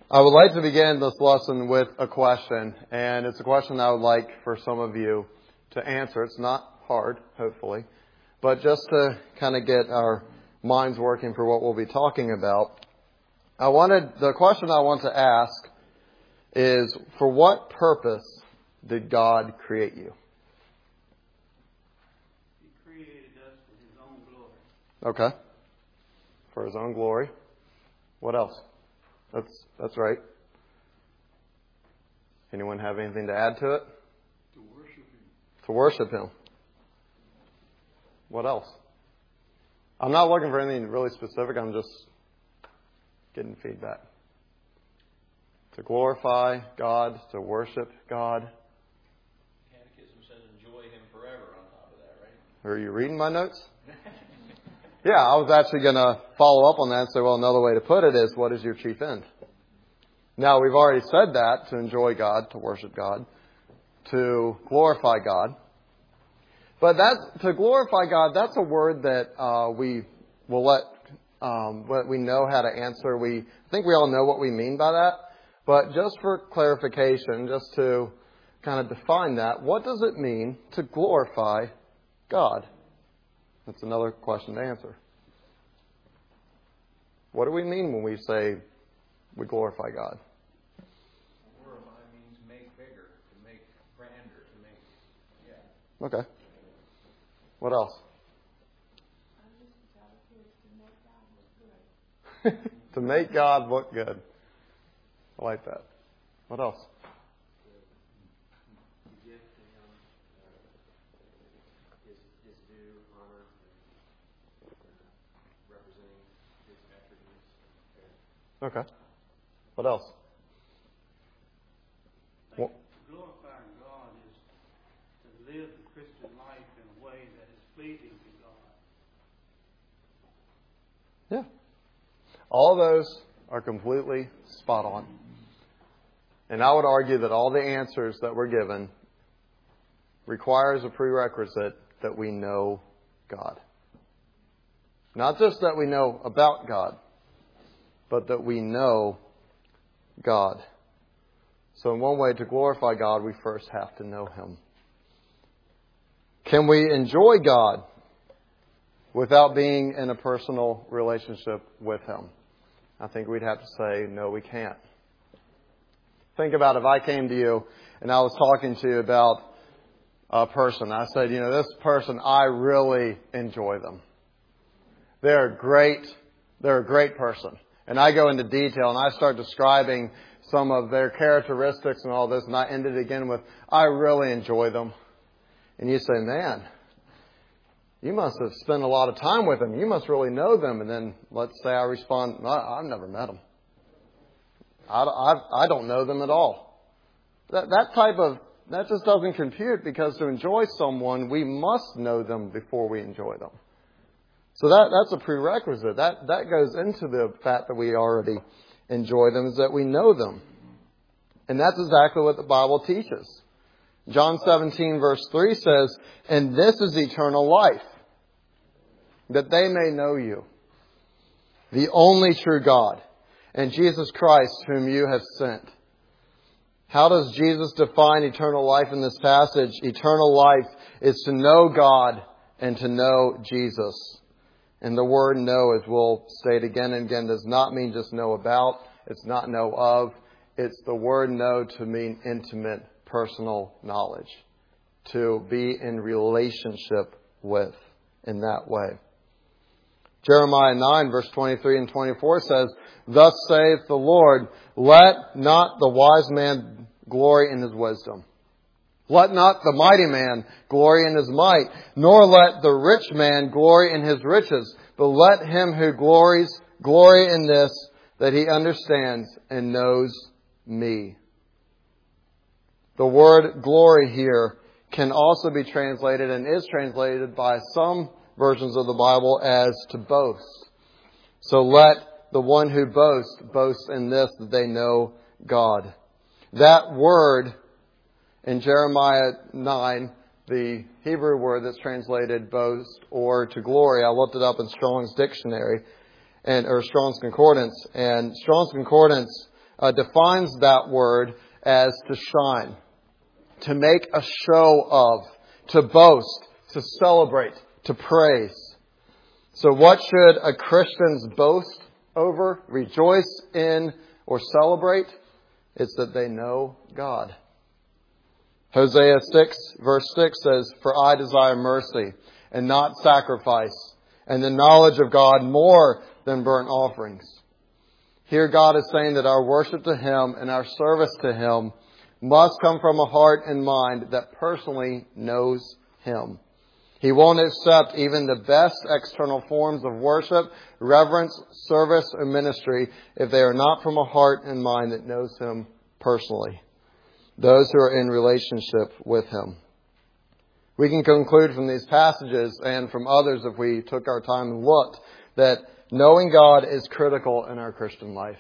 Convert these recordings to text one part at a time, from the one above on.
I would like to begin this lesson with a question, and it's a question I would like for some of you to answer. It's not hard, hopefully, but just to kind of get our minds working for what we'll be talking about. The question I want to ask is, for what purpose did God create you? He created us for His own glory. Okay. For His own glory. What else? That's right. Anyone have anything to add to it? To worship Him. To worship Him. What else? I'm not looking for anything really specific. I'm just getting feedback. To glorify God, to worship God. Catechism says enjoy Him forever on top of that, right? Are you reading my notes? Yeah, I was actually going to follow up on that and say, well, another way to put it is, what is your chief end? Now, we've already said that, to enjoy God, to worship God, to glorify God. But to glorify God, that's a word that we will we know how to answer. I think we all know what we mean by that. But just for clarification, just to kind of define that, what does it mean to glorify God? That's another question to answer. What do we mean when we say we glorify God? Glorify means make bigger, to make grander, to make, yeah. Okay. What else? To make God look good. I like that. What else? His due honor, representing His attributes. Okay. What else? Glorifying God is to live the Christian life in a way that is pleasing to God. Yeah. All those are completely spot on. And I would argue that all the answers that we're given requires a prerequisite that we know God. Not just that we know about God, but that we know God. So in one way, to glorify God, we first have to know Him. Can we enjoy God without being in a personal relationship with Him? I think we'd have to say, no, we can't. Think about if I came to you and I was talking to you about a person. I said, this person, I really enjoy them. They're a great person. And I go into detail and I start describing some of their characteristics and all this. And I ended again with, I really enjoy them. And you say, man, you must have spent a lot of time with them. You must really know them. And then let's say I respond, no, I've never met them. I don't know them at all. That just doesn't compute, because to enjoy someone, we must know them before we enjoy them. So that's a prerequisite. That goes into the fact that we already enjoy them, is that we know them. And that's exactly what the Bible teaches. John 17 verse 3 says, and this is eternal life, that they may know you, the only true God, and Jesus Christ whom you have sent. How does Jesus define eternal life in this passage? Eternal life is to know God and to know Jesus. And the word know, as we'll state again and again, does not mean just know about. It's not know of. It's the word know to mean intimate, personal knowledge. To be in relationship with in that way. Jeremiah 9 verse 23 and 24 says, thus saith the Lord, let not the wise man glory in his wisdom. Let not the mighty man glory in his might, nor let the rich man glory in his riches, but let him who glories glory in this, that he understands and knows me. The word glory here can also be translated and is translated by some versions of the Bible as to boast. So let the one who boasts boast in this, that they know God. That word in Jeremiah 9, the Hebrew word that's translated boast or to glory, I looked it up in Strong's dictionary or Strong's Concordance, and Strong's Concordance defines that word as to shine, to make a show of, to boast, to celebrate, to praise. So what should a Christian's boast over, rejoice in, or celebrate? It's that they know God. Hosea 6 verse 6 says, "For I desire mercy and not sacrifice, and the knowledge of God more than burnt offerings." Here God is saying that our worship to Him and our service to Him must come from a heart and mind that personally knows Him. He won't accept even the best external forms of worship, reverence, service, or ministry if they are not from a heart and mind that knows Him personally. Those who are in relationship with Him. We can conclude from these passages and from others if we took our time and looked that knowing God is critical in our Christian life.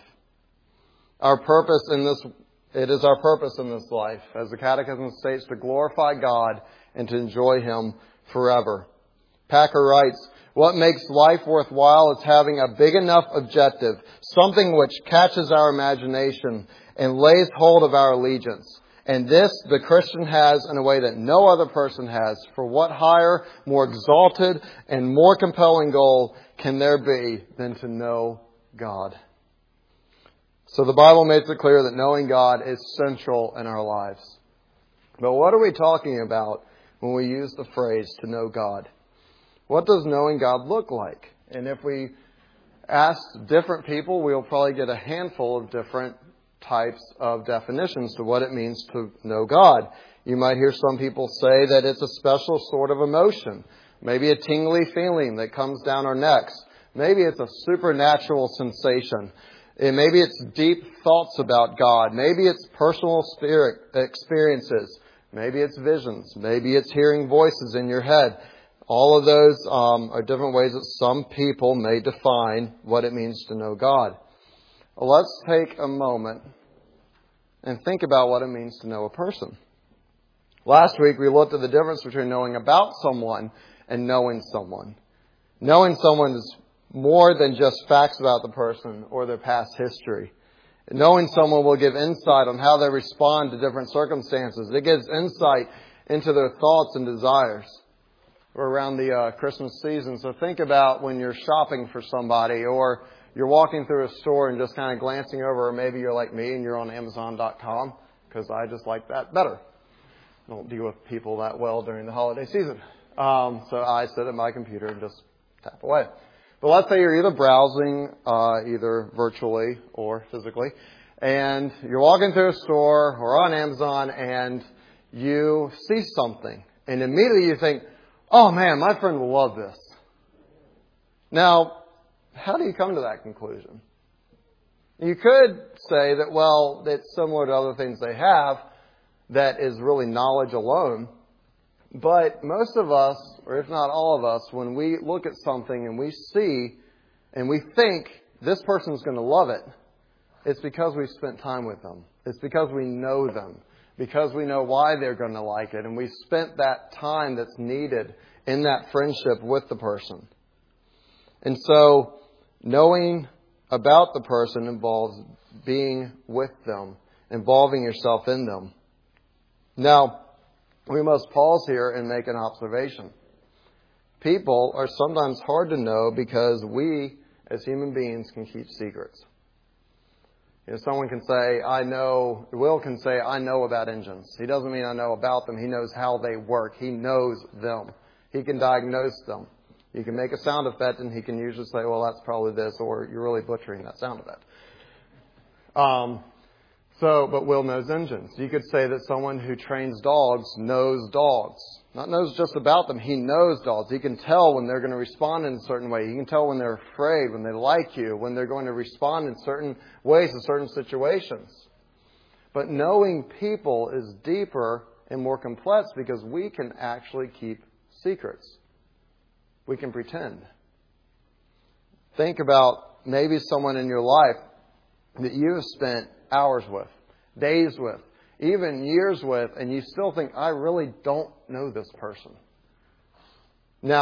It is our purpose in this life, as the Catechism states, to glorify God and to enjoy Him forever. Packer writes, "What makes life worthwhile is having a big enough objective, something which catches our imagination and lays hold of our allegiance. And this the Christian has in a way that no other person has. For what higher, more exalted, and more compelling goal can there be than to know God?" So the Bible makes it clear that knowing God is central in our lives. But what are we talking about when we use the phrase to know God? What does knowing God look like? And if we ask different people, we'll probably get a handful of different types of definitions to what it means to know God. You might hear some people say that it's a special sort of emotion, maybe a tingly feeling that comes down our necks. Maybe it's a supernatural sensation. Maybe it's deep thoughts about God. Maybe it's personal spirit experiences. Maybe it's visions. Maybe it's hearing voices in your head. All of those are different ways that some people may define what it means to know God. Well, let's take a moment and think about what it means to know a person. Last week we looked at the difference between knowing about someone and knowing someone. Knowing someone is more than just facts about the person or their past history. Knowing someone will give insight on how they respond to different circumstances. It gives insight into their thoughts and desires. We're around the Christmas season, so think about when you're shopping for somebody or you're walking through a store and just kind of glancing over, or maybe you're like me and you're on Amazon.com, because I just like that better. I don't deal with people that well during the holiday season. So I sit at my computer and just tap away. But let's say you're either browsing, either virtually or physically, and you're walking through a store or on Amazon and you see something. And immediately you think, "Oh man, my friend will love this." Now, how do you come to that conclusion? You could say that, well, it's similar to other things they have that is really knowledge alone. But most of us, or if not all of us, when we look at something and we see and we think this person's going to love it, it's because we've spent time with them. It's because we know them, because we know why they're going to like it, and we spent that time that's needed in that friendship with the person. And so knowing about the person involves being with them, involving yourself in them. Now, we must pause here and make an observation. People are sometimes hard to know because we, as human beings, can keep secrets. Someone can say, Will can say, "I know about engines." He doesn't mean I know about them. He knows how they work. He knows them. He can diagnose them. You can make a sound effect and he can usually say, "Well, that's probably this," or "You're really butchering that sound effect." But Will knows engines. You could say that someone who trains dogs knows dogs. Not knows just about them. He knows dogs. He can tell when they're going to respond in a certain way. He can tell when they're afraid, when they like you, when they're going to respond in certain ways in certain situations. But knowing people is deeper and more complex because we can actually keep secrets. We can pretend. Think about maybe someone in your life that you have spent hours with, days with, even years with, and you still think, "I really don't know this person." Now,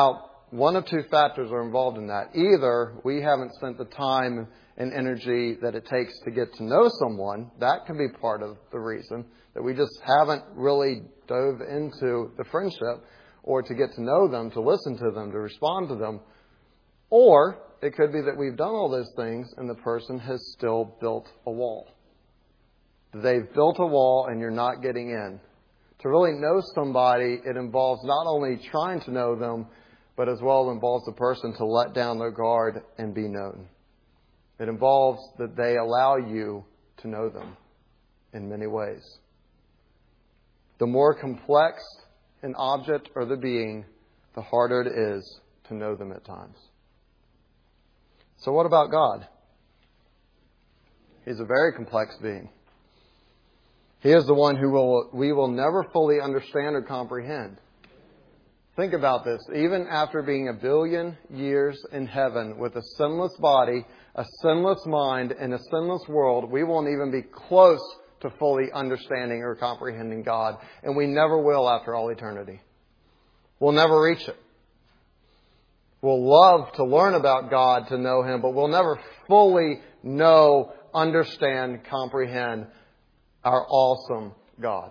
one of two factors are involved in that. Either we haven't spent the time and energy that it takes to get to know someone. That can be part of the reason, that we just haven't really dove into the friendship or to get to know them, to listen to them, to respond to them. Or it could be that we've done all those things and the person has still built a wall. They've built a wall and you're not getting in. To really know somebody, it involves not only trying to know them, but as well involves the person to let down their guard and be known. It involves that they allow you to know them in many ways. The more complex an object or the being, the harder it is to know them at times. So what about God? He's a very complex being. He is the one who we will never fully understand or comprehend. Think about this. Even after being 1 billion years in heaven with a sinless body, a sinless mind, and a sinless world, we won't even be close to fully understanding or comprehending God. And we never will after all eternity. We'll never reach it. We'll love to learn about God, to know Him, but we'll never fully know, understand, comprehend our awesome God.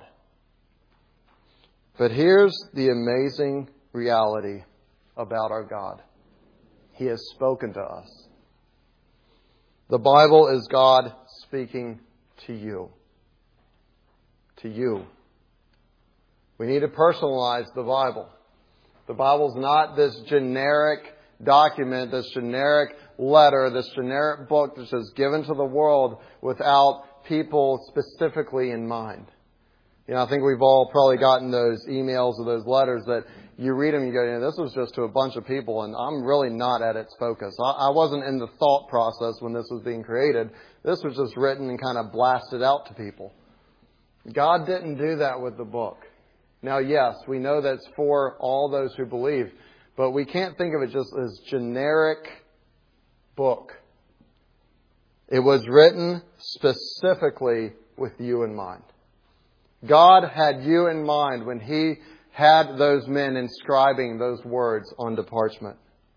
But here's the amazing reality about our God. He has spoken to us. The Bible is God speaking to you. To you. We need to personalize the Bible. The Bible's not this generic document, this generic letter, this generic book that's just given to the world without people specifically in mind. You know, I think we've all probably gotten those emails or those letters that you read them and you go, this was just to a bunch of people and I'm really not at its focus. I wasn't in the thought process when this was being created. This was just written and kind of blasted out to people. God didn't do that with the book. Now, yes, we know that it's for all those who believe, but we can't think of it just as generic book. It was written specifically with you in mind. God had you in mind when He had those men inscribing those words onto parchment.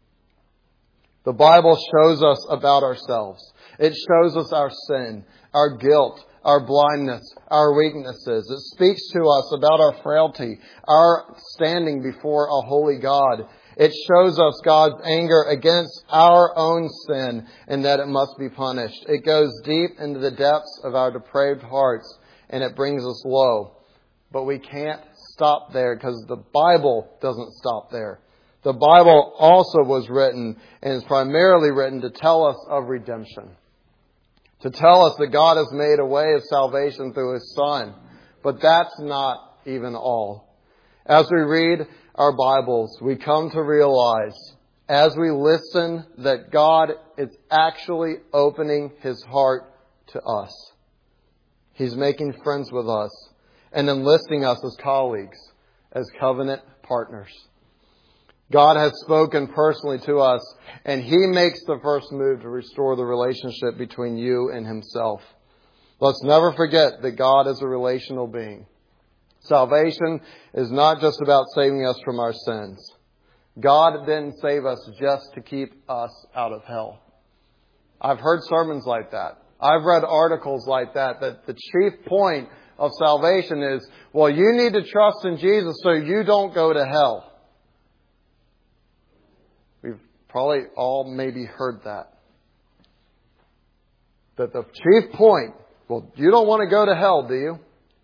The Bible shows us about ourselves. It shows us our sin, our guilt, our blindness, our weaknesses. It speaks to us about our frailty, our standing before a holy God. It shows us God's anger against our own sin and that it must be punished. It goes deep into the depths of our depraved hearts and it brings us low. But we can't stop there because the Bible doesn't stop there. The Bible also was written and is primarily written to tell us of redemption. To tell us that God has made a way of salvation through His Son. But that's not even all. As we read our Bibles, we come to realize, as we listen, that God is actually opening His heart to us. He's making friends with us and enlisting us as colleagues, as covenant partners. God has spoken personally to us, and He makes the first move to restore the relationship between you and Himself. Let's never forget that God is a relational being. Salvation is not just about saving us from our sins. God didn't save us just to keep us out of hell. I've heard sermons like that. I've read articles like that the chief point of salvation is, well, you need to trust in Jesus so you don't go to hell. We've probably all maybe heard that. That the chief point, well, you don't want to go to hell, do you?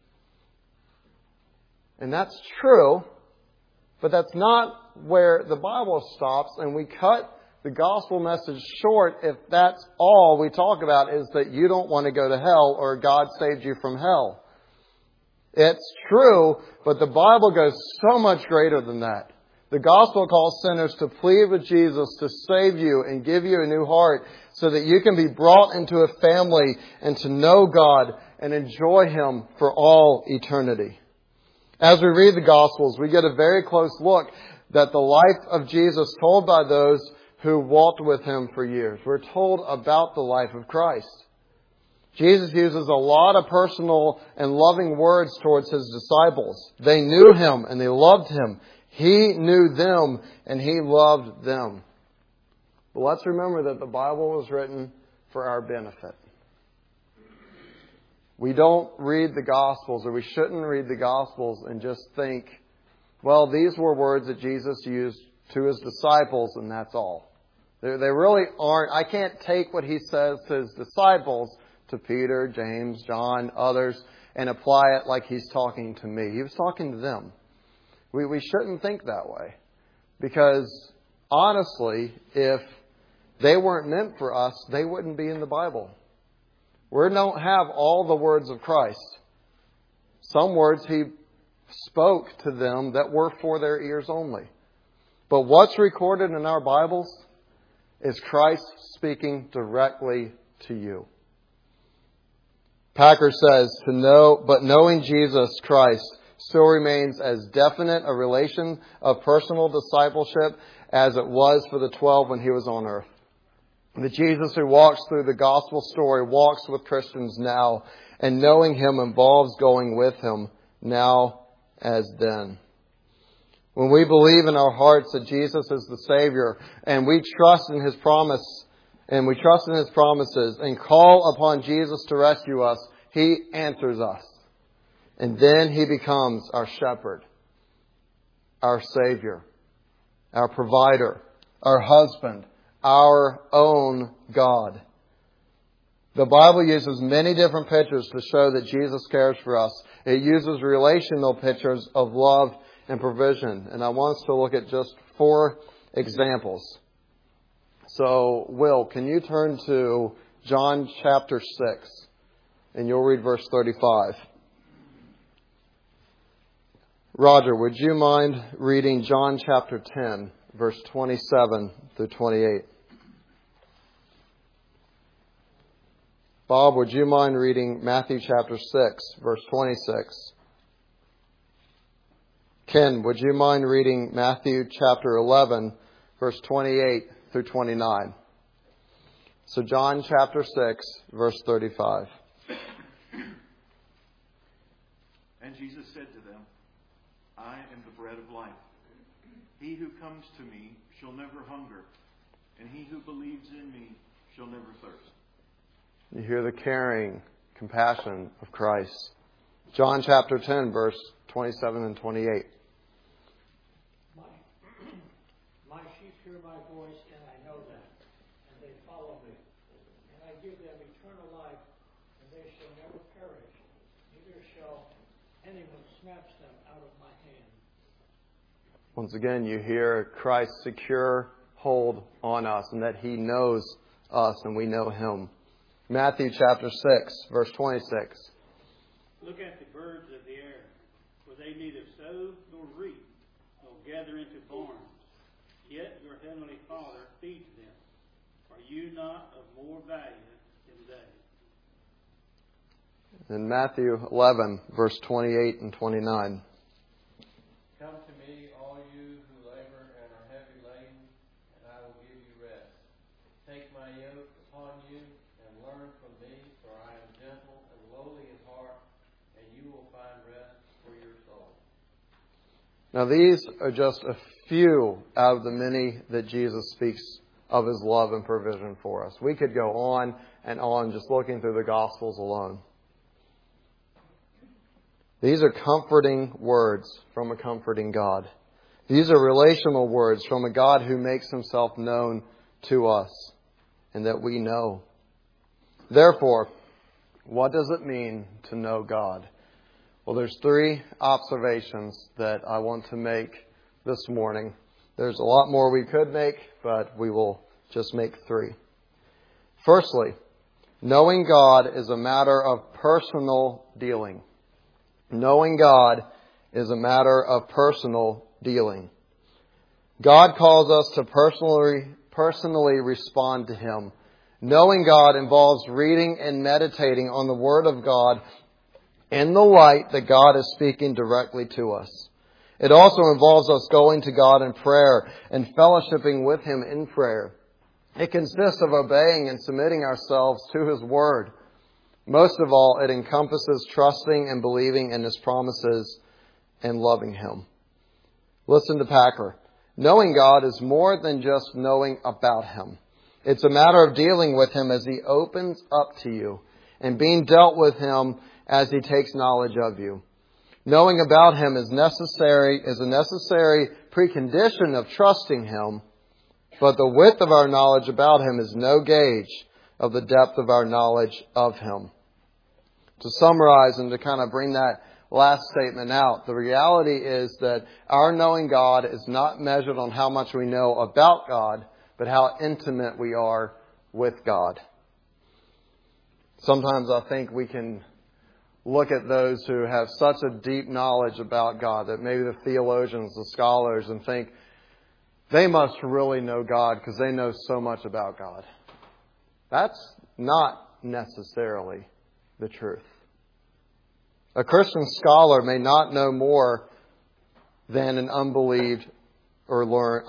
And that's true, but that's not where the Bible stops, and we cut the gospel message short if that's all we talk about is that you don't want to go to hell or God saved you from hell. It's true, but the Bible goes so much greater than that. The gospel calls sinners to plead with Jesus to save you and give you a new heart so that you can be brought into a family and to know God and enjoy Him for all eternity. As we read the Gospels, we get a very close look that the life of Jesus told by those who walked with Him for years. We're told about the life of Christ. Jesus uses a lot of personal and loving words towards His disciples. They knew Him and they loved Him. He knew them and He loved them. But let's remember that the Bible was written for our benefit. We don't read the Gospels, or we shouldn't read the Gospels and just think, well, these were words that Jesus used to His disciples and that's all. They really aren't. I can't take what He says to His disciples, to Peter, James, John, others, and apply it like He's talking to me. He was talking to them. We shouldn't think that way. Because honestly, if they weren't meant for us, they wouldn't be in the Bible. We don't have all the words of Christ. Some words He spoke to them that were for their ears only. But what's recorded in our Bibles is Christ speaking directly to you. Packer says, but knowing Jesus Christ still remains as definite a relation of personal discipleship as it was for the 12 when He was on earth. The Jesus who walks through the gospel story walks with Christians now, and knowing Him involves going with Him now as then. When we believe in our hearts that Jesus is the Savior, and we trust in His promise, and we trust in His promises, and call upon Jesus to rescue us, He answers us. And then He becomes our shepherd, our Savior, our provider, our husband, our own God. The Bible uses many different pictures to show that Jesus cares for us. It uses relational pictures of love and provision. And I want us to look at just 4 examples. So, Will, can you turn to John chapter 6? And you'll read verse 35. Roger, would you mind reading John chapter 10, verse 27 through 28? Bob, would you mind reading Matthew chapter 6, verse 26? Ken, would you mind reading Matthew chapter 11, verse 28 through 29? So John chapter 6, verse 35. And Jesus said to them, I am the bread of life. He who comes to me shall never hunger, and he who believes in me shall never thirst. You hear the caring compassion of Christ. John chapter 10, verse 27 and 28. My sheep hear my voice, and I know them, and they follow me. And I give them eternal life, and they shall never perish, neither shall anyone snatch them out of my hand. Once again, you hear Christ's secure hold on us, and that He knows us and we know Him. Matthew chapter 6, verse 26. Look at the birds of the air, for they neither sow nor reap, nor gather into barns. Yet your heavenly Father feeds them. Are you not of more value than they? In Matthew 11, verse 28 and 29. Come to me, all you who labor and are heavy laden, and I will give you rest. Take my yoke upon you and learn from me, for I am gentle and lowly in heart, and you will find rest for your soul. Now these are just a few out of the many that Jesus speaks of His love and provision for us. We could go on and on just looking through the Gospels alone. These are comforting words from a comforting God. These are relational words from a God who makes Himself known to us and that we know. Therefore, what does it mean to know God? Well, there's 3 observations that I want to make this morning. There's a lot more we could make, but we will just make 3. Firstly, knowing God is a matter of personal dealing. Knowing God is a matter of personal dealing. God calls us to personally respond to Him. Knowing God involves reading and meditating on the Word of God in the light that God is speaking directly to us. It also involves us going to God in prayer and fellowshipping with Him in prayer. It consists of obeying and submitting ourselves to His Word. Most of all, it encompasses trusting and believing in His promises and loving Him. Listen to Packer. Knowing God is more than just knowing about Him. It's a matter of dealing with Him as He opens up to you and being dealt with Him as He takes knowledge of you. Knowing about Him is a necessary precondition of trusting Him, but the width of our knowledge about Him is no gauge of the depth of our knowledge of Him. To summarize and to kind of bring that last statement out, the reality is that our knowing God is not measured on how much we know about God, but how intimate we are with God. Sometimes I think we can look at those who have such a deep knowledge about God, that maybe the theologians, the scholars, and think they must really know God because they know so much about God. That's not necessarily the truth. A Christian scholar may not know more than an unbelieved or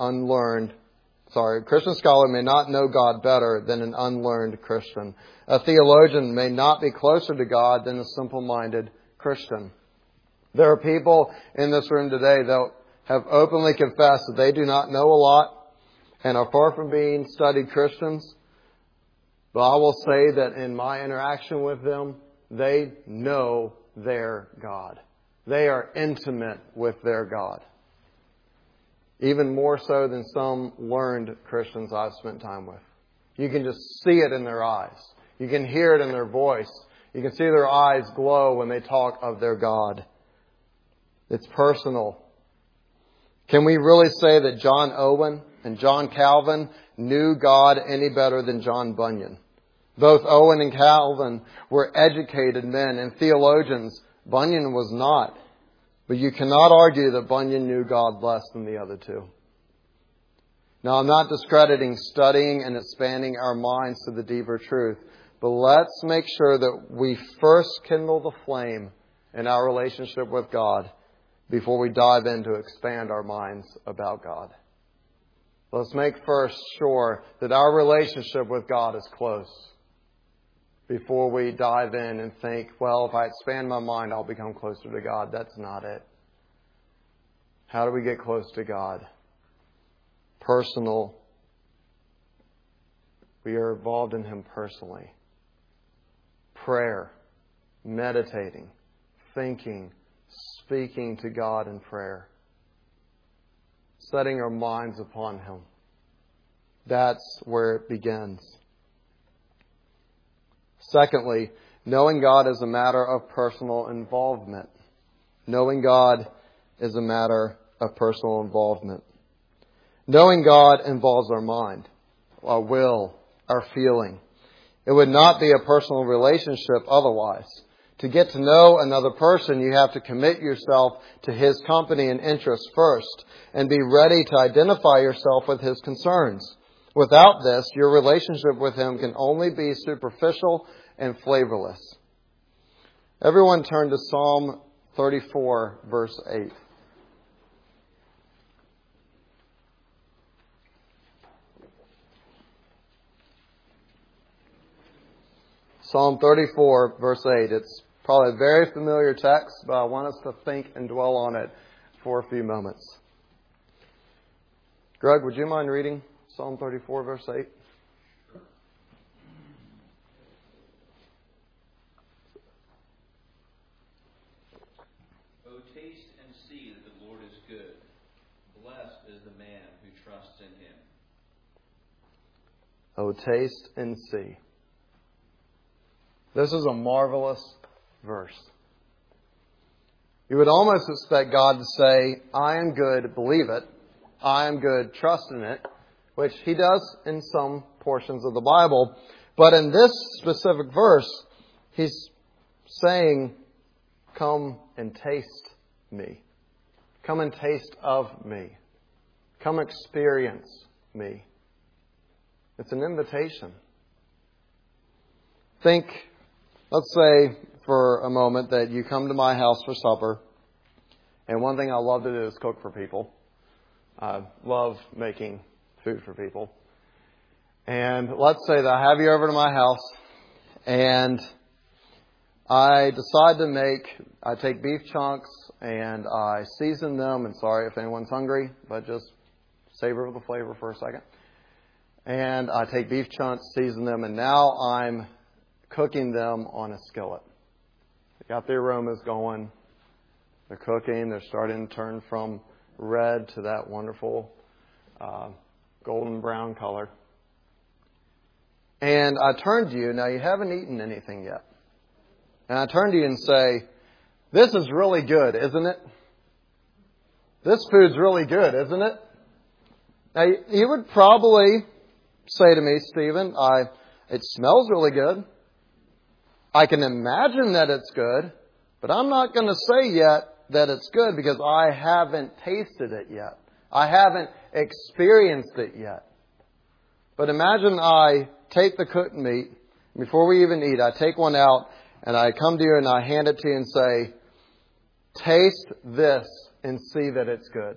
a Christian scholar may not know God better than an unlearned Christian. A theologian may not be closer to God than a simple-minded Christian. There are people in this room today that have openly confessed that they do not know a lot and are far from being studied Christians. But I will say that in my interaction with them, they know their God. They are intimate with their God. Even more so than some learned Christians I've spent time with. You can just see it in their eyes. You can hear it in their voice. You can see their eyes glow when they talk of their God. It's personal. Can we really say that John Owen and John Calvin knew God any better than John Bunyan? Both Owen and Calvin were educated men and theologians. Bunyan was not. But you cannot argue that Bunyan knew God less than the other two. Now, I'm not discrediting studying and expanding our minds to the deeper truth, but let's make sure that we first kindle the flame in our relationship with God before we dive in to expand our minds about God. Let's make first sure that our relationship with God is close before we dive in and think, well, if I expand my mind, I'll become closer to God. That's not it. How do we get close to God? Personal. We are involved in Him personally. Prayer, meditating, thinking, speaking to God in prayer. Setting our minds upon Him. That's where it begins. Secondly, knowing God is a matter of personal involvement. Knowing God is a matter of personal involvement. Knowing God involves our mind, our will, our feeling. It would not be a personal relationship otherwise. To get to know another person, you have to commit yourself to his company and interests first and be ready to identify yourself with his concerns. Without this, your relationship with him can only be superficial and flavorless. Everyone turn to Psalm 34, verse 8. Psalm 34, verse 8. It's probably a very familiar text, but I want us to think and dwell on it for a few moments. Greg, would you mind reading Psalm 34, verse 8? Oh, taste and see that the Lord is good. Blessed is the man who trusts in Him. Oh, taste and see. This is a marvelous verse. You would almost expect God to say, I am good, believe it. I am good, trust in it, which He does in some portions of the Bible. But in this specific verse, He's saying, come and taste me. Come and taste of me. Come experience me. It's an invitation. Let's say for a moment that you come to my house for supper, and one thing I love to do is cook for people. I love making food for people. And let's say that I have you over to my house, and I take beef chunks and I season them. And sorry if anyone's hungry, but just savor the flavor for a second. And I take beef chunks, season them, and now I'm cooking them on a skillet. I got the aromas going. They're cooking. They're starting to turn from red to that wonderful golden brown color. And I turn to you. Now, you haven't eaten anything yet. And I turn to you and say, this is really good, isn't it? This food's really good, isn't it? Now, you would probably say to me, Stephen, it smells really good. I can imagine that it's good, but I'm not going to say yet that it's good because I haven't tasted it yet. I haven't experienced it yet. But imagine I take the cooked meat, before we even eat, I take one out and I come to you and I hand it to you and say, taste this and see that it's good.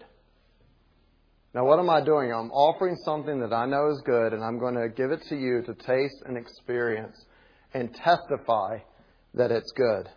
Now what am I doing? I'm offering something that I know is good and I'm going to give it to you to taste and experience and testify that it's good.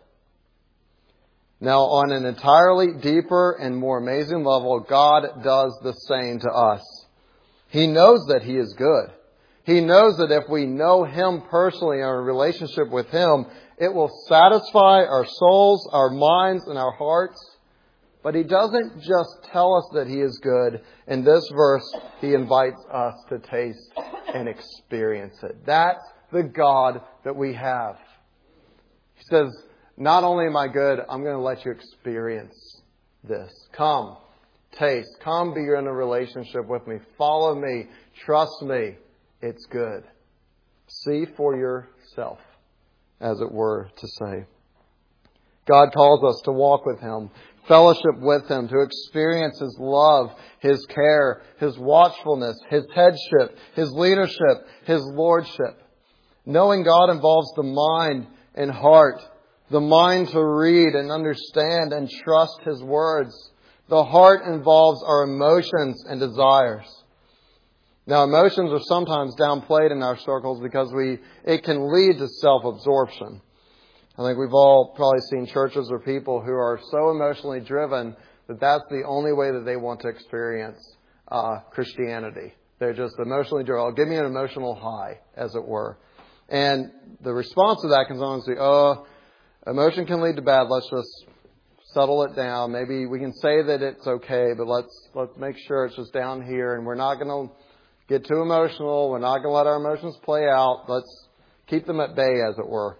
Now on an entirely deeper and more amazing level, God does the same to us. He knows that He is good. He knows that if we know Him personally and our relationship with Him, it will satisfy our souls, our minds, and our hearts. But He doesn't just tell us that He is good. In this verse, He invites us to taste and experience it. That's the God that we have. He says, not only am I good, I'm going to let you experience this. Come, taste. Come be in a relationship with me. Follow me. Trust me. It's good. See for yourself, as it were to say. God calls us to walk with Him, fellowship with Him, to experience His love, His care, His watchfulness, His headship, His leadership, His lordship. Knowing God involves the mind and heart, the mind to read and understand and trust His words. The heart involves our emotions and desires. Now, emotions are sometimes downplayed in our circles because it can lead to self-absorption. I think we've all probably seen churches or people who are so emotionally driven that that's the only way that they want to experience Christianity. They're just emotionally driven. Oh, give me an emotional high, as it were. And the response to that can sometimes be, emotion can lead to bad. Let's just settle it down. Maybe we can say that it's okay, but let's make sure it's just down here, and we're not going to get too emotional. We're not going to let our emotions play out. Let's keep them at bay, as it were.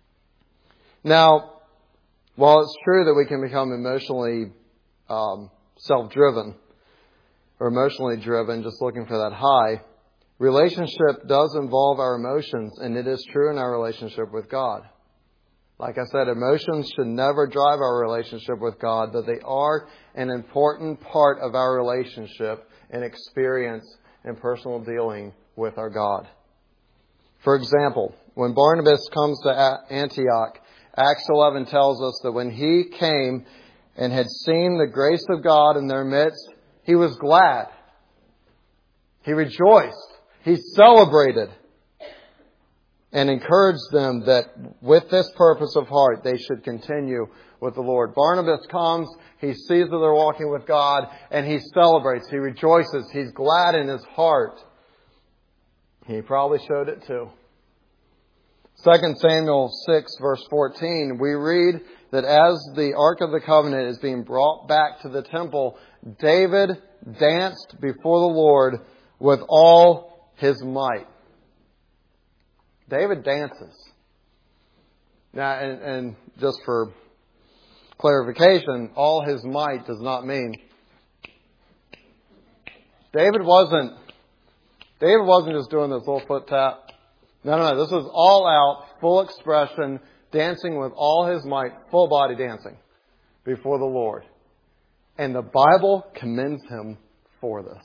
Now, while it's true that we can become emotionally self-driven or emotionally driven, just looking for that high, relationship does involve our emotions, and it is true in our relationship with God. Like I said, emotions should never drive our relationship with God, but they are an important part of our relationship and experience and personal dealing with our God. For example, when Barnabas comes to Antioch, Acts 11 tells us that when he came and had seen the grace of God in their midst, he was glad. He rejoiced. He celebrated and encouraged them that with this purpose of heart, they should continue with the Lord. Barnabas comes, he sees that they're walking with God, and he celebrates, he rejoices, he's glad in his heart. He probably showed it too. 2 Samuel 6 verse 14, we read that as the Ark of the Covenant is being brought back to the temple, David danced before the Lord with all his might. David dances. Now, and just for clarification, all his might does not mean David wasn't just doing this little foot tap. No. This was all out, full expression, dancing with all his might, full body dancing before the Lord. And the Bible commends him for this.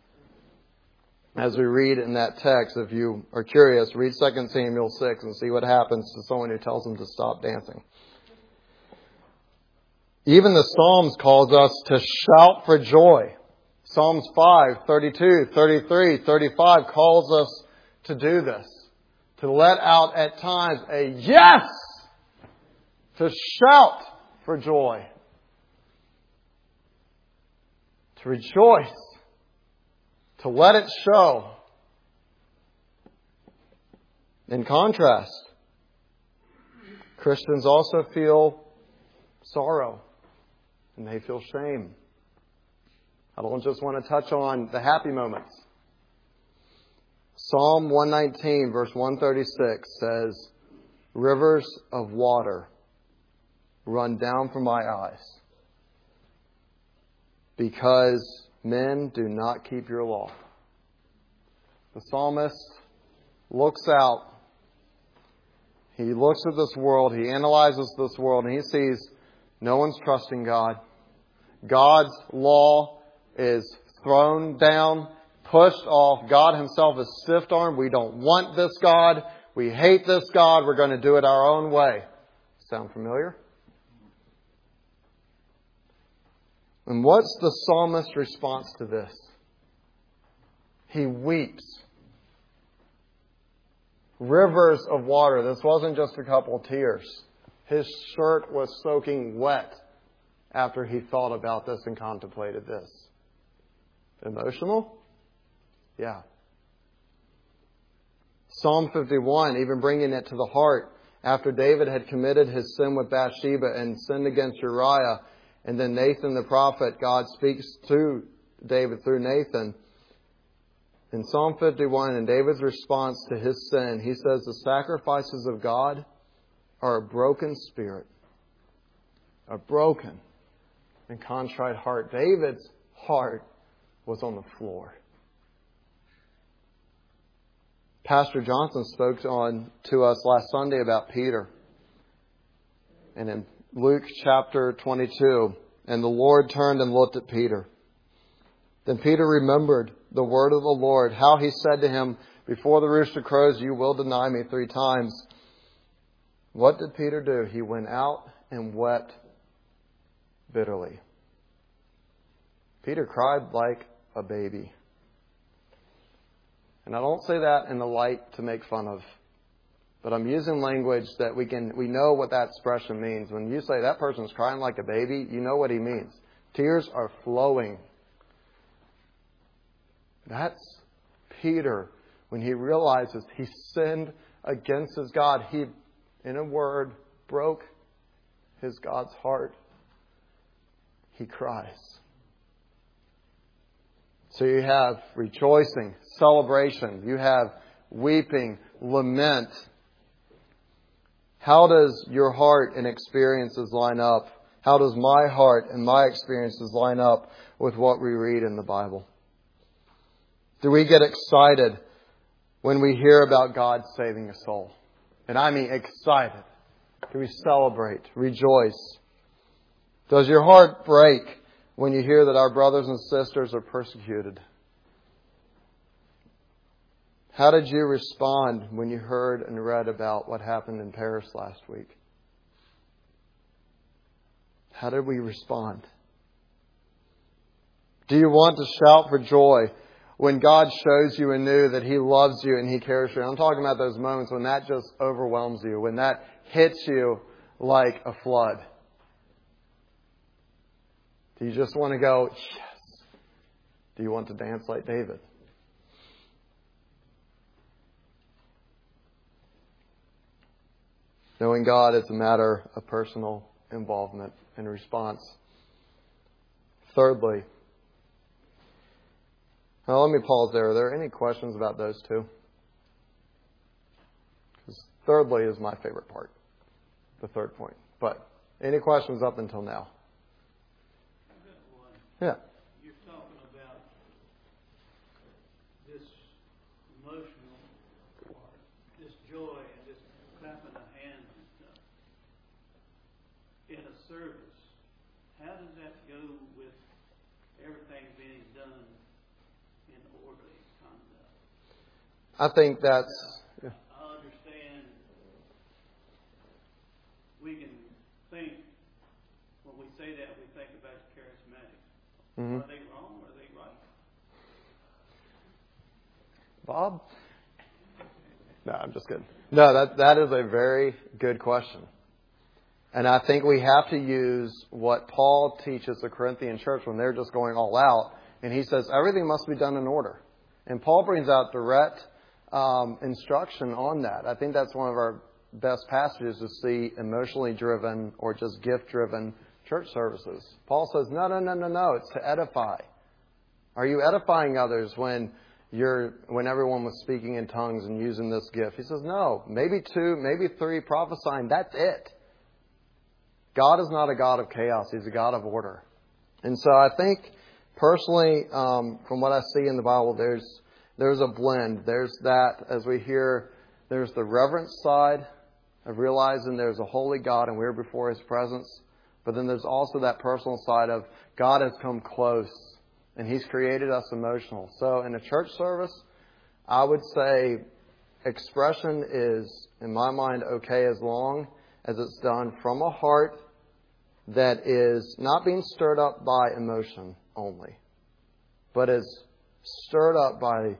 As we read in that text, if you are curious, read 2 Samuel 6 and see what happens to someone who tells them to stop dancing. Even the Psalms calls us to shout for joy. Psalms 5, 32, 33, 35 calls us to do this. To let out at times a yes! To shout for joy. To rejoice. To let it show. In contrast, Christians also feel sorrow and they feel shame. I don't just want to touch on the happy moments. Psalm 119 verse 136 says, "Rivers of water run down from my eyes because men do not keep your law." The psalmist looks out. He looks at this world. He analyzes this world and he sees no one's trusting God. God's law is thrown down, pushed off. God Himself is stiff-armed. We don't want this God. We hate this God. We're going to do it our own way. Sound familiar? And what's the psalmist's response to this? He weeps. Rivers of water. This wasn't just a couple of tears. His shirt was soaking wet after he thought about this and contemplated this. Emotional? Yeah. Psalm 51, even bringing it to the heart, after David had committed his sin with Bathsheba and sinned against Uriah, and then Nathan the prophet, God speaks to David through Nathan. In Psalm 51, in David's response to his sin, he says, "The sacrifices of God are a broken spirit, a broken and contrite heart." David's heart was on the floor. Pastor Johnson spoke to us last Sunday about Peter. And in Luke chapter 22, "And the Lord turned and looked at Peter. Then Peter remembered the word of the Lord, how He said to him, 'Before the rooster crows, you will deny me 3 times.' What did Peter do? He went out and wept bitterly." Peter cried like a baby. And I don't say that in the light to make fun of. But I'm using language that we know what that expression means. When you say that person's crying like a baby, you know what he means. Tears are flowing. That's Peter when he realizes he sinned against his God. He, in a word, broke his God's heart. He cries. So you have rejoicing, celebration. You have weeping, lament. How does your heart and experiences line up? How does my heart and my experiences line up with what we read in the Bible? Do we get excited when we hear about God saving a soul? And I mean excited. Do we celebrate, rejoice? Does your heart break when you hear that our brothers and sisters are persecuted? How did you respond when you heard and read about what happened in Paris last week? How did we respond? Do you want to shout for joy when God shows you anew that He loves you and He cares for you? I'm talking about those moments when that just overwhelms you, when that hits you like a flood. Do you just want to go, yes? Do you want to dance like David? Knowing God is a matter of personal involvement and response. Thirdly, now let me pause there. Are there any questions about those two? Because thirdly is my favorite part, the third point. But any questions up until now? I've got one. Yeah. You're talking about this emotional part, this joy and this clapping of hands and stuff in a service. How does that go with everything being done in orderly conduct? I think that's... Yeah. I understand we can think, when we say that, we think about the charismatics. Mm-hmm. Are they wrong or are they right? Bob? No, I'm just kidding. No, that is a very good question. And I think we have to use what Paul teaches the Corinthian church when they're just going all out. And he says everything must be done in order. And Paul brings out direct instruction on that. I think that's one of our best passages to see emotionally driven or just gift driven church services. Paul says, no, it's to edify. Are you edifying others when everyone was speaking in tongues and using this gift? He says, no, maybe 2, maybe 3 prophesying, that's it. God is not a God of chaos. He's a God of order. And so I think personally, from what I see in the Bible, there's a blend. There's that, as we hear, there's the reverence side of realizing there's a holy God and we're before His presence. But then there's also that personal side of God has come close and He's created us emotional. So in a church service, I would say expression is, in my mind, okay as long as it's done from a heart that is not being stirred up by emotion only, but is stirred up by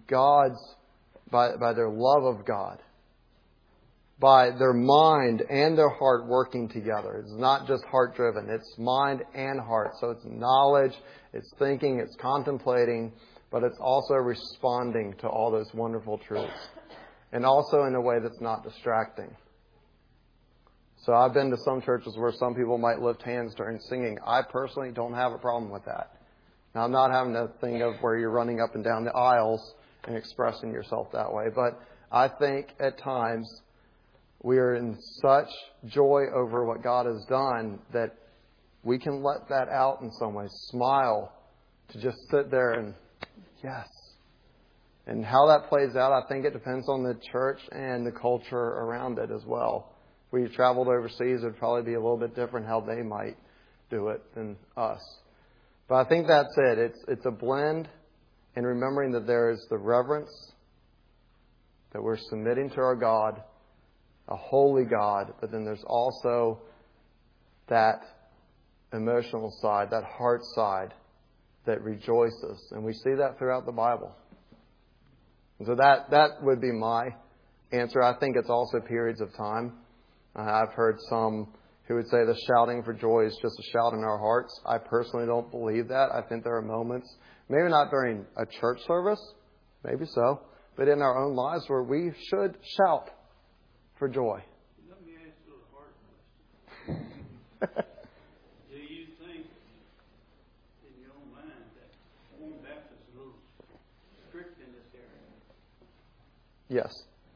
by their love of God, by their mind and their heart working together. It's not just heart driven, it's mind and heart. So it's knowledge, it's thinking, it's contemplating, but it's also responding to all those wonderful truths. And also in a way that's not distracting. So I've been to some churches where some people might lift hands during singing. I personally don't have a problem with that. Now, I'm not having a thing of where you're running up and down the aisles and expressing yourself that way. But I think at times we are in such joy over what God has done that we can let that out in some way. Smile, to just sit there and, yes. And how that plays out, I think it depends on the church and the culture around it as well. If we traveled overseas, it would probably be a little bit different how they might do it than us. But I think that's it. It's a blend in remembering that there is the reverence, that we're submitting to our God, a holy God, but then there's also that emotional side, that heart side that rejoices. And we see that throughout the Bible. And so that would be my answer. I think it's also periods of time. I've heard some who would say the shouting for joy is just a shout in our hearts. I personally don't believe that. I think there are moments, maybe not during a church service, maybe so, but in our own lives where we should shout for joy. Let me ask you a hard question. Do you think, in your own mind, that Warren Baptist is a little strict in this area? Yes.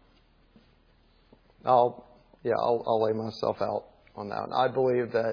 I'll lay myself out on that. I believe that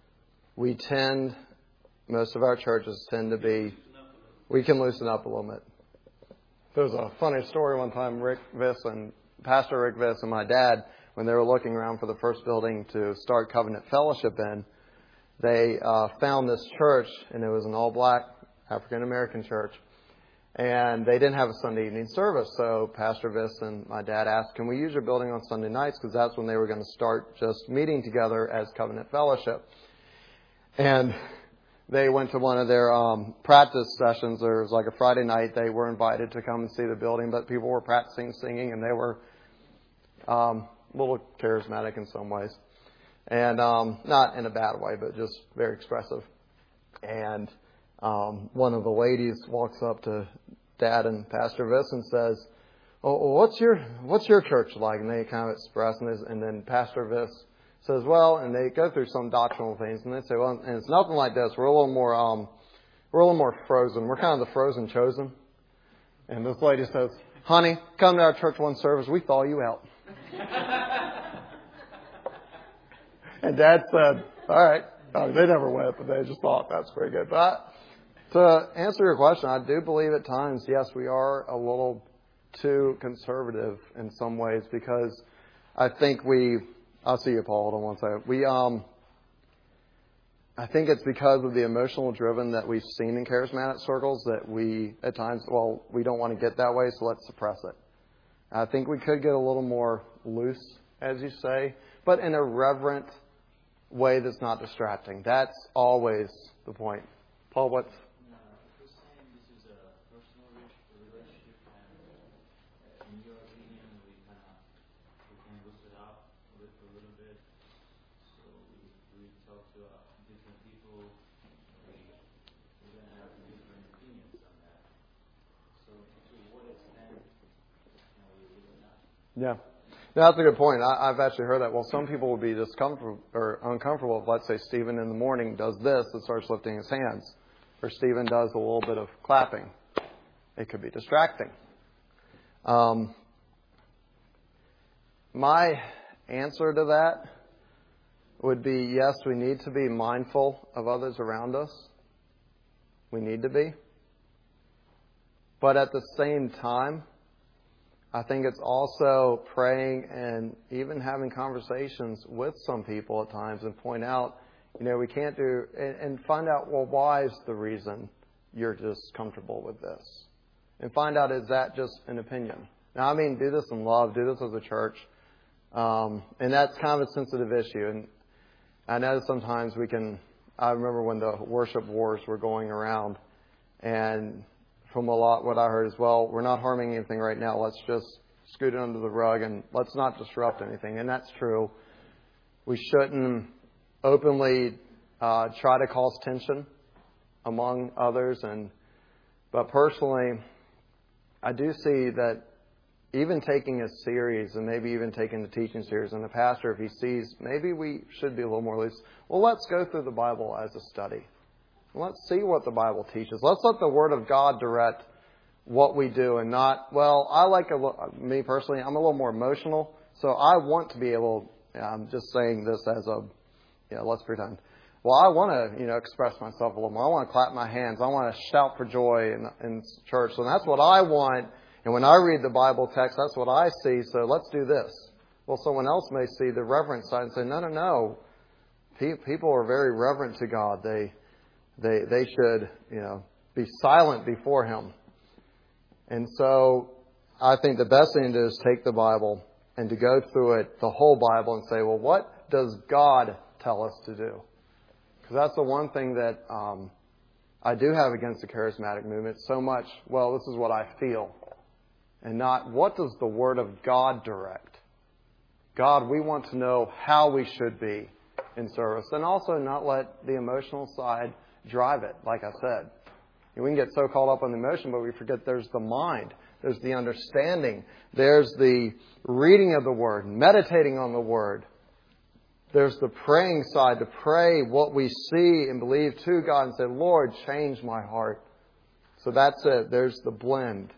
most of our churches tend to be, we can loosen up a little bit. There's a funny story one time, Pastor Rick Viss and my dad, when they were looking around for the first building to start Covenant Fellowship in, they found this church, and it was an all-black African-American church. And they didn't have a Sunday evening service. So Pastor Viss and my dad asked, can we use your building on Sunday nights? Because that's when they were going to start just meeting together as Covenant Fellowship. And they went to one of their practice sessions. There was like a Friday night. They were invited to come and see the building, but people were practicing singing, and they were a little charismatic in some ways. And not in a bad way, but just very expressive. And one of the ladies walks up to Dad and Pastor Viss and says, "Oh, what's your church like?" And they kind of express, and then Pastor Viss says, "Well," and they go through some doctrinal things, and they say, "Well, and it's nothing like this. We're a little more frozen. We're kind of the frozen chosen." And this lady says, "Honey, come to our church one service. We thaw you out." And Dad said, "All right." They never went, but they just thought that's pretty good. But to answer your question, I do believe at times, yes, we are a little too conservative in some ways, because I think I'll see you, Paul. Hold on one second. I think it's because of the emotional driven that we've seen in charismatic circles that we, at times, we don't want to get that way, so let's suppress it. I think we could get a little more loose, as you say, but in a reverent way that's not distracting. That's always the point. Paul, what's... No, we're saying this is a personal relationship, and in your opinion, we can boost it up a little bit. So talk to different people, we're going to have different opinions on that. So to what extent we will not? Yeah. No, that's a good point. I've actually heard that. Well, some people will be discomfortable or uncomfortable if, let's say, Stephen in the morning does this and starts lifting his hands, or Stephen does a little bit of clapping. It could be distracting. My answer to that would be, yes, we need to be mindful of others around us. We need to be. But at the same time, I think it's also praying and even having conversations with some people at times and point out, we can't do, and find out, well, why is the reason you're just comfortable with this? And find out, is that just an opinion? Now, I mean, do this in love, do this as a church. And that's kind of a sensitive issue. And I know sometimes I remember when the worship wars were going around, and from a lot what I heard is, well, we're not harming anything right now. Let's just scoot it under the rug and let's not disrupt anything. And that's true. We shouldn't openly try to cause tension among others. But personally, I do see that even taking a series and maybe even taking the teaching series, and the pastor, if he sees maybe we should be a little more loose, well, let's go through the Bible as a study. Let's see what the Bible teaches. Let's let the Word of God direct what we do and not, well, me personally, I'm a little more emotional, so I want to be able, I'm just saying this as let's pretend. Well, I want to, express myself a little more. I want to clap my hands. I want to shout for joy in church. So that's what I want. And when I read the Bible text, that's what I see. So let's do this. Well, someone else may see the reverent side and say, no. People are very reverent to God. They should, be silent before Him. And so I think the best thing to do is take the Bible and to go through it, the whole Bible, and say, well, what does God tell us to do? Because that's the one thing that I do have against the charismatic movement. So much, well, this is what I feel. And not, what does the Word of God direct? God, we want to know how we should be in service. And also not let the emotional side drive it, like I said. We can get so caught up on the emotion, but we forget there's the mind. There's the understanding. There's the reading of the Word, meditating on the Word. There's the praying side, to pray what we see and believe to God and say, Lord, change my heart. So that's it. There's the blend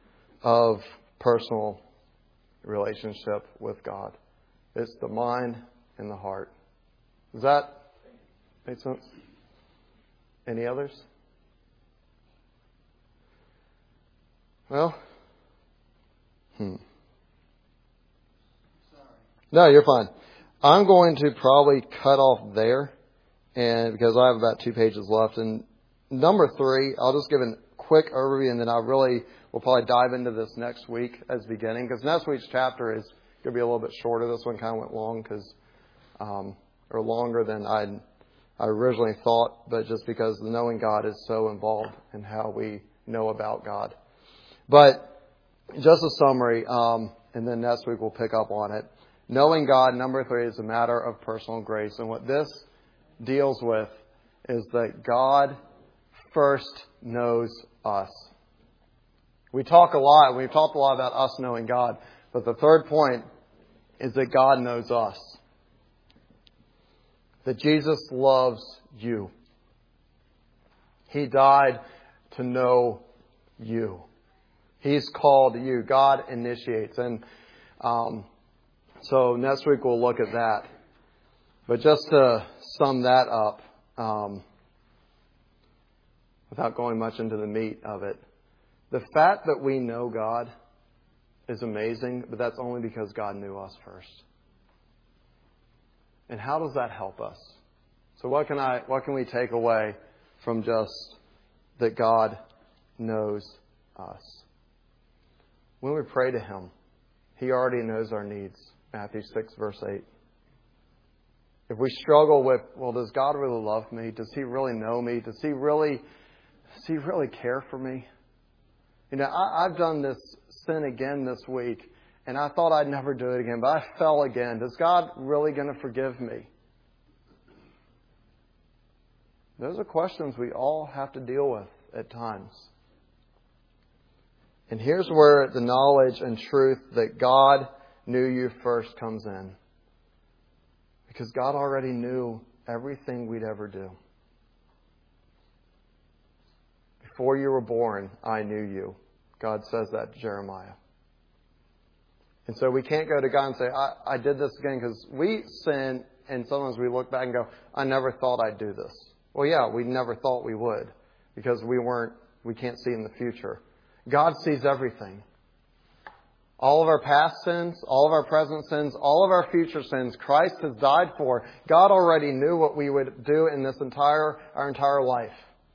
of personal relationship with God. It's the mind and the heart. Does that make sense? Any others? Well, No, you're fine. I'm going to probably cut off there, and because I have about 2 pages left. And number 3, I'll just give a quick overview, and then we'll probably dive into this next week as beginning, because next week's chapter is going to be a little bit shorter. This one kind of went long or longer than I originally thought, but just because the knowing God is so involved in how we know about God. But just a summary, and then next week we'll pick up on it. Knowing God, number 3, is a matter of personal grace. And what this deals with is that God first knows us. We talk a lot, we've talked a lot about us knowing God, but the third point is that God knows us. That Jesus loves you. He died to know you. He's called you. God initiates. And so next week we'll look at that. But just to sum that up, without going much into the meat of it, the fact that we know God is amazing, but that's only because God knew us first. And how does that help us? So what can we take away from just that God knows us? When we pray to Him, He already knows our needs. Matthew 6, verse 8. If we struggle with, well, does God really love me? Does He really know me? Does He really care for me? I've done this sin again this week, and I thought I'd never do it again, but I fell again. Is God really going to forgive me? Those are questions we all have to deal with at times. And here's where the knowledge and truth that God knew you first comes in. Because God already knew everything we'd ever do. Before you were born, I knew you. God says that to Jeremiah. And so we can't go to God and say, I did this again, because we sin, and sometimes we look back and go, I never thought I'd do this. Well, yeah, we never thought we would, because we can't see in the future. God sees everything. All of our past sins, all of our present sins, all of our future sins, Christ has died for. God already knew what we would do in our entire life.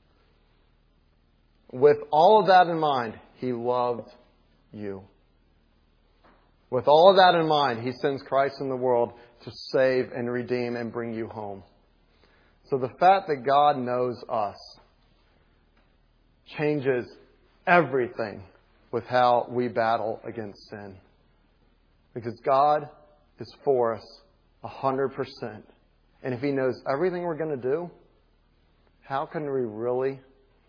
With all of that in mind, He loved you. With all of that in mind, He sends Christ in the world to save and redeem and bring you home. So the fact that God knows us changes everything with how we battle against sin. Because God is for us 100%. And if He knows everything we're going to do, how can we really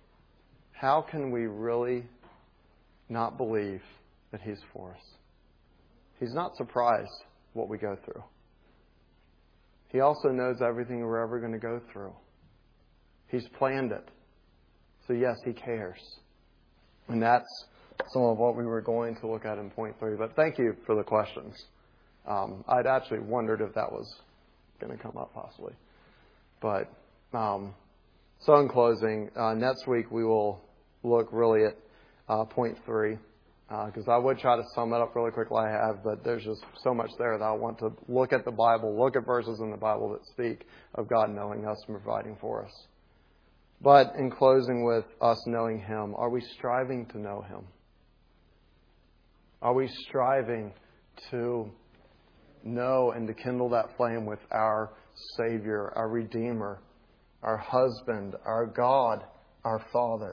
not believe that He's for us? He's not surprised what we go through. He also knows everything we're ever going to go through. He's planned it. So yes, He cares. And that's some of what we were going to look at in point 3. But thank you for the questions. I'd actually wondered if that was going to come up possibly. But so in closing, next week we will look really at point 3. Because I would try to sum it up really quickly, I have, but there's just so much there that I want to look at the Bible, look at verses in the Bible that speak of God knowing us and providing for us. But in closing with us knowing Him, are we striving to know Him? Are we striving to know and to kindle that flame with our Savior, our Redeemer, our husband, our God, our Father?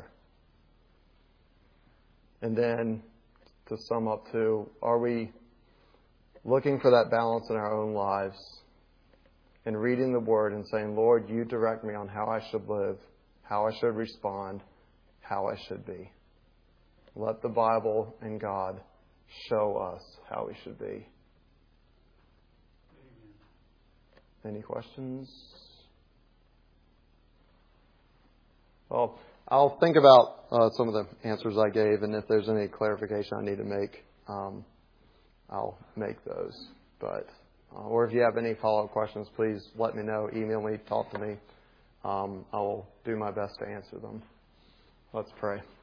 And then, to sum up too, are we looking for that balance in our own lives and reading the Word and saying, Lord, You direct me on how I should live, how I should respond, how I should be. Let the Bible and God show us how we should be. Any questions? Well, I'll think about some of the answers I gave, and if there's any clarification I need to make, I'll make those. But or if you have any follow-up questions, please let me know. Email me, talk to me. I will do my best to answer them. Let's pray.